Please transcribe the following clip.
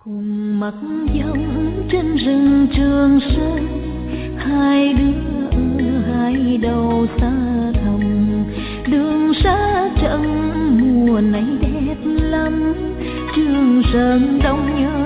Cùng mặc dòng trên rừng Trường Sơn, hai đứa ở hai đầu xa thẳm. Đường xa trận mùa này đẹp lắm, Trường Sơn đông nhớ